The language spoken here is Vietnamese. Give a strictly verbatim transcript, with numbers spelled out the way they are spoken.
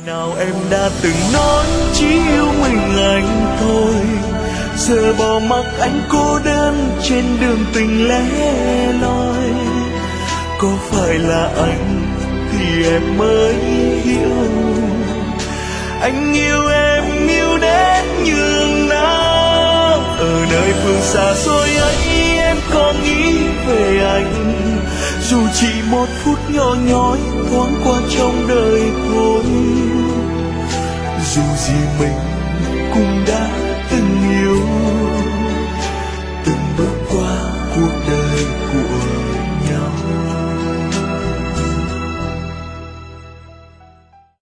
nào em đã từng nói chỉ yêu mình anh thôi, giờ bỏ mặc anh cô đơn trên đường tình lẻ loi. Có phải là anh thì em mới hiểu, anh yêu em yêu đến nhường nào. Ở nơi phương xa xôi ấy em có nghĩ về anh, dù chỉ một phút nhỏ nhói thoáng qua trong đời thôi. Dù gì mình cùng